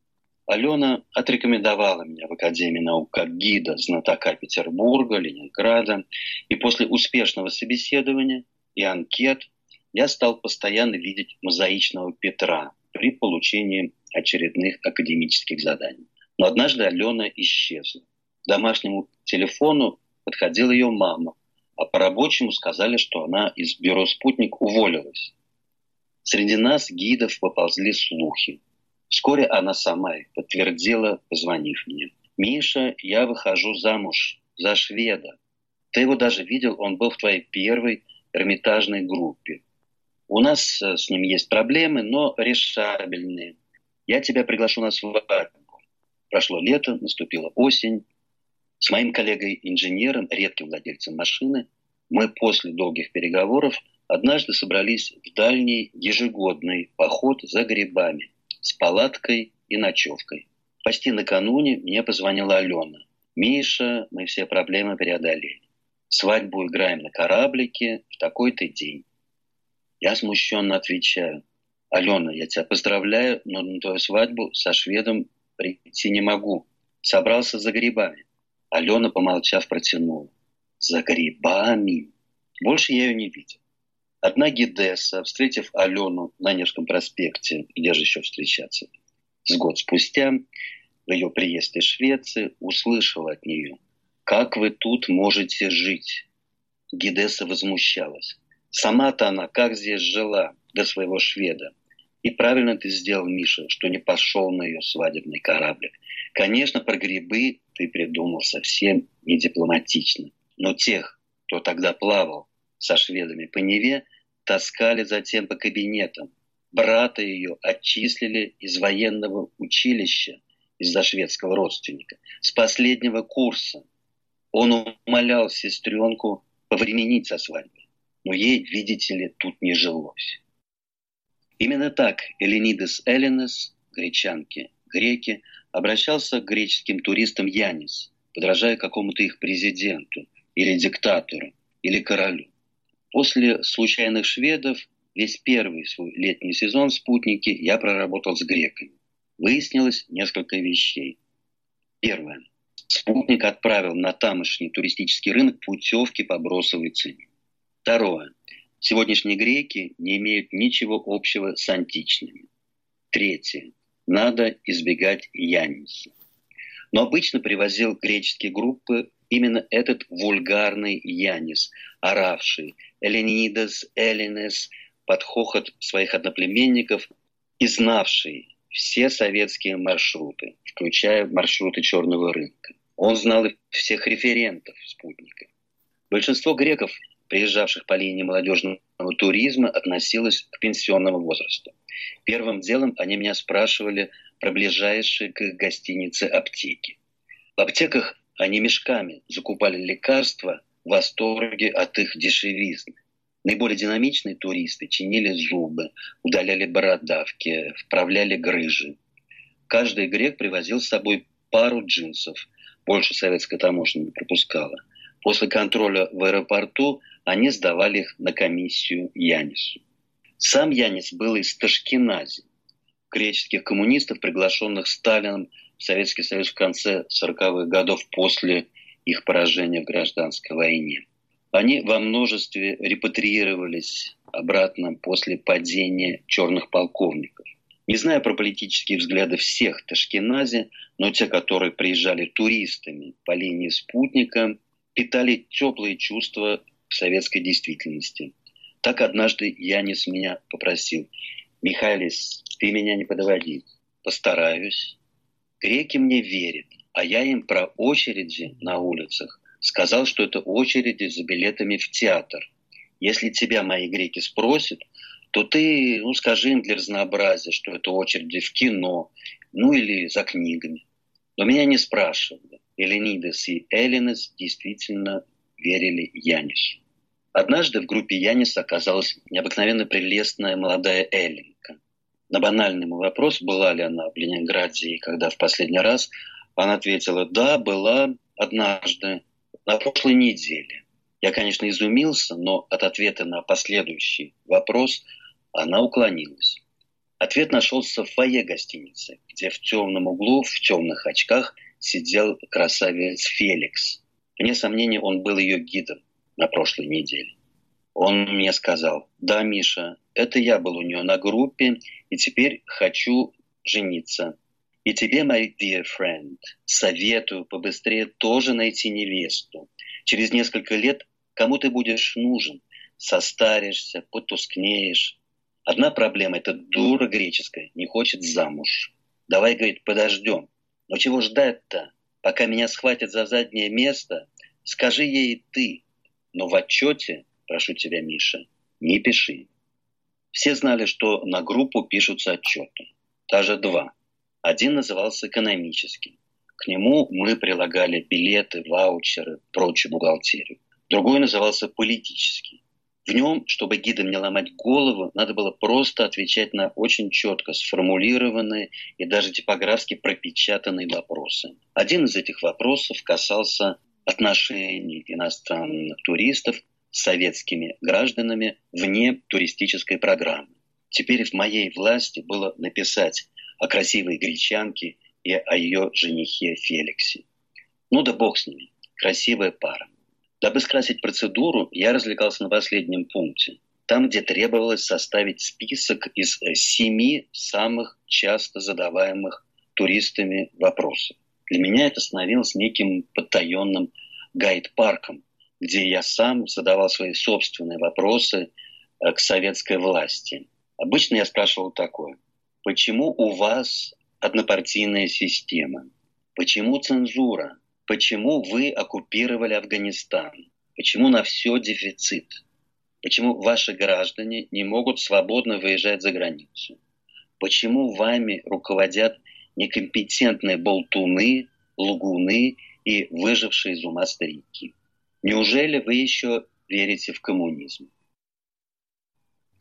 C: Алена отрекомендовала меня в Академии наук как гида, знатока Петербурга, Ленинграда, и после успешного собеседования и анкет я стал постоянно видеть мозаичного Петра при получении очередных академических заданий. Но однажды Алена исчезла. К домашнему телефону подходила ее мама, а по рабочему сказали, что она из бюро «Спутник» уволилась. Среди нас, гидов, поползли слухи. Вскоре она сама их подтвердила, позвонив мне. «Миша, я выхожу замуж за шведа. Ты его даже видел, он был в твоей первой эрмитажной группе. У нас с ним есть проблемы, но решабельные. Я тебя приглашу на свадьбу». Прошло лето, наступила осень. С моим коллегой-инженером, редким владельцем машины, мы после долгих переговоров однажды собрались в дальний ежегодный поход за грибами с палаткой и ночевкой. Почти накануне мне позвонила Алена. «Миша, мы все проблемы преодолели. Свадьбу играем на кораблике в такой-то день». Я смущенно отвечаю: «Алена, я тебя поздравляю, но на твою свадьбу со шведом прийти не могу. Собрался за грибами». Алена, помолчав, протянула: «За грибами?» Больше я ее не видел. Одна гидесса, встретив Алену на Невском проспекте, где же еще встречаться, с год спустя, в ее приезд из Швеции, услышала от нее: «Как вы тут можете жить?» Гидесса возмущалась. Сама-то она как здесь жила до своего шведа? И правильно ты сделал, Миша, что не пошел на ее свадебный кораблик. Конечно, про грибы ты придумал совсем не дипломатично. Но тех, кто тогда плавал со шведами по Неве, таскали затем по кабинетам. Брата ее отчислили из военного училища из-за шведского родственника, с последнего курса. Он умолял сестренку повременить со свадьбой. но ей, видите ли, тут не жилось. Именно так Эленидес Эллинес, гречанки, греки, обращался к греческим туристам Янис, подражая какому-то их президенту, или диктатору, или королю. После случайных шведов весь первый свой летний сезон в «Спутнике» я проработал с греками. Выяснилось несколько вещей. Первое. «Спутник» отправил на тамошний туристический рынок путевки по бросовой цене. Второе. Сегодняшние греки не имеют ничего общего с античными. Третье. Надо избегать Янниса. Но обычно привозил греческие группы именно этот вульгарный Яннис, оравший «Эленидес, Эллинес» под хохот своих одноплеменников и знавший все советские маршруты, включая маршруты черного рынка. Он знал и всех референтов «Спутника». Большинство греков, приезжавших по линии молодежного туризма, относилось к пенсионному возрасту. Первым делом они меня спрашивали про ближайшие к их гостинице аптеки. В аптеках они мешками закупали лекарства в восторге от их дешевизны. Наиболее динамичные туристы чинили зубы, удаляли бородавки, вправляли грыжи. Каждый грек привозил с собой пару джинсов. Больше советская таможня не пропускала. После контроля в аэропорту они сдавали их на комиссию Яннису. Сам Яннис был из Ташкенази, греческих коммунистов, приглашенных Сталином в Советский Союз в конце 40-х годов после их поражения в гражданской войне. Они во множестве репатриировались обратно после падения черных полковников. Не знаю про политические взгляды всех Ташкенази, но те, которые приезжали туристами по линии «Спутника», питали теплые чувства к советской действительности. Так однажды Яннис меня попросил: «Михайлис, ты меня не подводи». «Постараюсь». Греки мне верят, а я им про очереди на улицах сказал, что это очереди за билетами в театр. Если тебя мои греки спросят, то ты, скажи им для разнообразия, что это очереди в кино, или за книгами. Но меня не спрашивали. Эленидес и Эллинес действительно верили Яннису. Однажды в группе Янниса оказалась необыкновенно прелестная молодая эллинка. На банальный мой вопрос, была ли она в Ленинграде и когда в последний раз, она ответила: «Да, была однажды, на прошлой неделе». Я, конечно, изумился, но от ответа на последующий вопрос она уклонилась. Ответ нашелся в фойе гостиницы, где в темном углу, в темных очках сидел красавец Феликс. Вне сомнения, он был ее гидом на прошлой неделе. Он мне сказал: «Да, Миша, это я был у нее на группе, и теперь хочу жениться. И тебе, my dear friend, советую побыстрее тоже найти невесту. Через несколько лет кому ты будешь нужен? Состаришься, потускнеешь. Одна проблема — это дура греческая, не хочет замуж. Давай, говорит, подождем. Но чего ждать-то? Пока меня схватят за заднее место, скажи ей ты. Но в отчете, прошу тебя, Миша, не пиши». Все знали, что на группу пишутся отчеты. Даже два. Один назывался экономическим. К нему мы прилагали билеты, ваучеры, прочую бухгалтерию. Другой назывался политический. В нем, чтобы гидам не ломать голову, надо было просто отвечать на очень четко сформулированные и даже типографски пропечатанные вопросы. Один из этих вопросов касался отношений иностранных туристов с советскими гражданами вне туристической программы. Теперь в моей власти было написать о красивой гречанке и о ее женихе Феликсе. Да бог с ними, красивая пара. Дабы скрасить процедуру, я развлекался на последнем пункте. Там, где требовалось составить список из 7 самых часто задаваемых туристами вопросов. Для меня это становилось неким потаенным гайд-парком, где я сам задавал свои собственные вопросы к советской власти. Обычно я спрашивал такое: почему у вас однопартийная система? Почему цензура? Почему вы оккупировали Афганистан? Почему на все дефицит? Почему ваши граждане не могут свободно выезжать за границу? Почему вами руководят некомпетентные болтуны, лгуны и выжившие из ума старики? Неужели вы еще верите в коммунизм?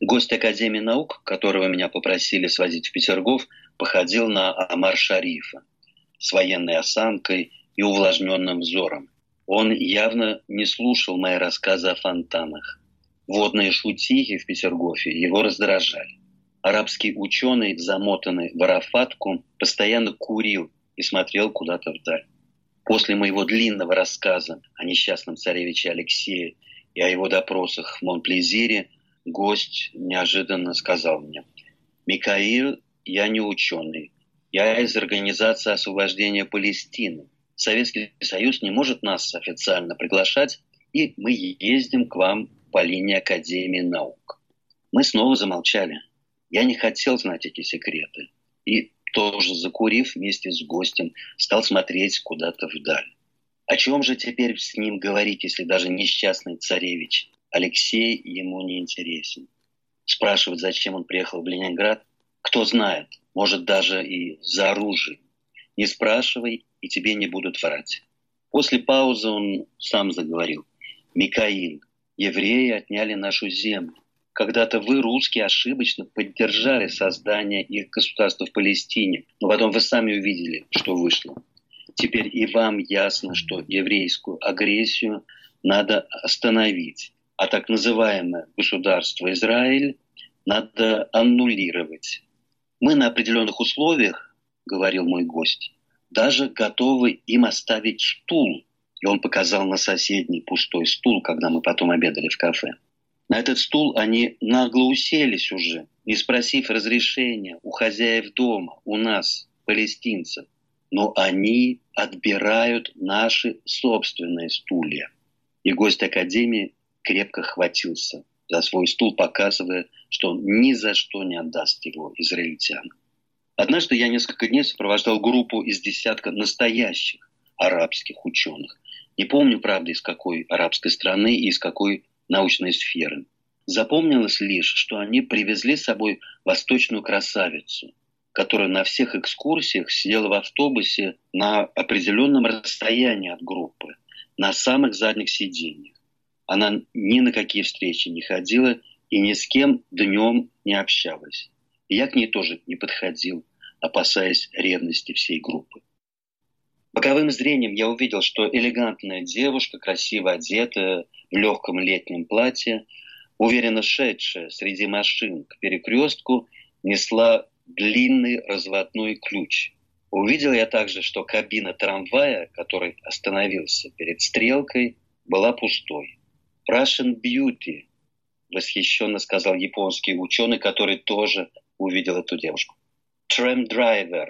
C: Гость Академии наук, которого меня попросили свозить в Петергоф, походил на Омар-Шарифа с военной осанкой и увлажненным взором. Он явно не слушал мои рассказы о фонтанах. Водные шутихи в Петергофе его раздражали. Арабский ученый, замотанный в арафатку, постоянно курил и смотрел куда-то вдаль. После моего длинного рассказа о несчастном царевиче Алексее и о его допросах в Монплезире гость неожиданно сказал мне: «Микаил, я не ученый. Я из Организации освобождения Палестины. Советский Союз не может нас официально приглашать, и мы ездим к вам по линии Академии наук». Мы снова замолчали. Я не хотел знать эти секреты. И тоже, закурив вместе с гостем, стал смотреть куда-то вдаль. О чем же теперь с ним говорить, если даже несчастный царевич Алексей ему не интересен? Спрашивать, зачем он приехал в Ленинград? Кто знает, может, даже и за оружием. Не спрашивай, и тебе не будут врать. После паузы он сам заговорил: «Микаил, евреи отняли нашу землю. Когда-то вы, русские, ошибочно поддержали создание их государства в Палестине, но потом вы сами увидели, что вышло. Теперь и вам ясно, что еврейскую агрессию надо остановить, а так называемое государство Израиль надо аннулировать. Мы на определенных условиях, — говорил мой гость, — даже готовы им оставить стул». И он показал на соседний пустой стул, когда мы потом обедали в кафе. На этот стул они нагло уселись уже, не спросив разрешения у хозяев дома, у нас, палестинцев. Но они отбирают наши собственные стулья. И гость Академии крепко хватился за свой стул, показывая, что он ни за что не отдаст его израильтянам. Однажды я несколько дней сопровождал группу из десятка настоящих арабских ученых. Не помню, правда, из какой арабской страны и из какой научной сферы. Запомнилось лишь, что они привезли с собой восточную красавицу, которая на всех экскурсиях сидела в автобусе на определенном расстоянии от группы, на самых задних сиденьях. Она ни на какие встречи не ходила и ни с кем днем не общалась. И я к ней тоже не подходил, опасаясь ревности всей группы. Боковым зрением я увидел, что элегантная девушка, красиво одетая в легком летнем платье, уверенно шедшая среди машин к перекрестку, несла длинный разводной ключ. Увидел я также, что кабина трамвая, который остановился перед стрелкой, была пустой. «Russian Beauty», — восхищенно сказал японский ученый, который тоже увидел эту девушку. «Tram driver»,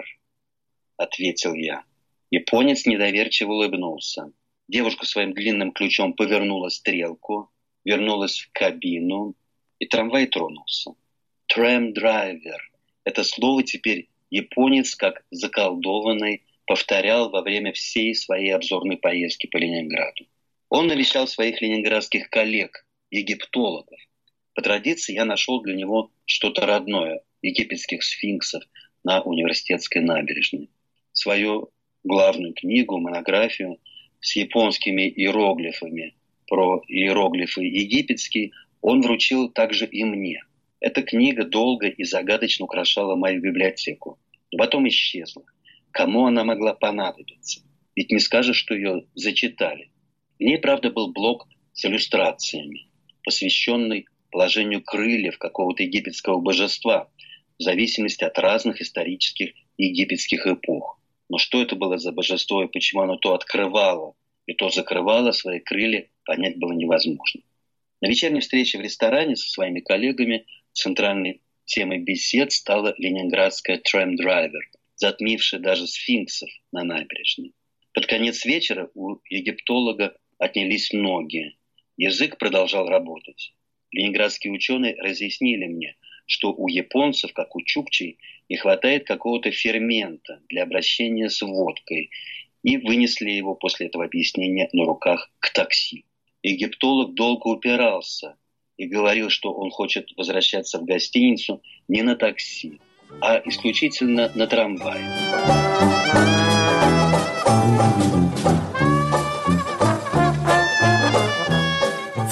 C: — ответил я. Японец недоверчиво улыбнулся. Девушка своим длинным ключом повернула стрелку, вернулась в кабину, и трамвай тронулся. «Tram driver». Это слово теперь японец, как заколдованный, повторял во время всей своей обзорной поездки по Ленинграду. Он навещал своих ленинградских коллег, египтологов. По традиции я нашел для него что-то родное – египетских сфинксов на университетской набережной. Свою главную книгу, монографию с японскими иероглифами про иероглифы египетские он вручил также и мне. Эта книга долго и загадочно украшала мою библиотеку, но потом исчезла. Кому она могла понадобиться? Ведь не скажешь, что ее зачитали. В ней, правда, был блок с иллюстрациями, посвященный положению крыльев какого-то египетского божества, в зависимости от разных исторических египетских эпох. Но что это было за божество и почему оно то открывало и то закрывало свои крылья, понять было невозможно. На вечерней встрече в ресторане со своими коллегами центральной темой бесед стала ленинградская трэм-драйвер, затмившая даже сфинксов на набережной. Под конец вечера у египтолога отнялись ноги. Язык продолжал работать. Ленинградские ученые разъяснили мне, что у японцев, как у чукчей, не хватает какого-то фермента для обращения с водкой, и вынесли его после этого объяснения на руках к такси. Египтолог долго упирался и говорил, что он хочет возвращаться в гостиницу не на такси, а исключительно на трамвае.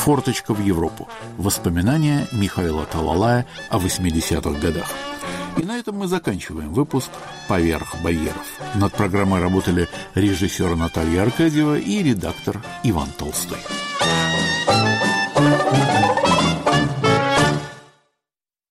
A: «Форточка в Европу. Воспоминания Михаила Талалая о 80-х годах». И на этом мы заканчиваем выпуск «Поверх барьеров». Над программой работали режиссер Наталья Аркадьева и редактор Иван Толстой.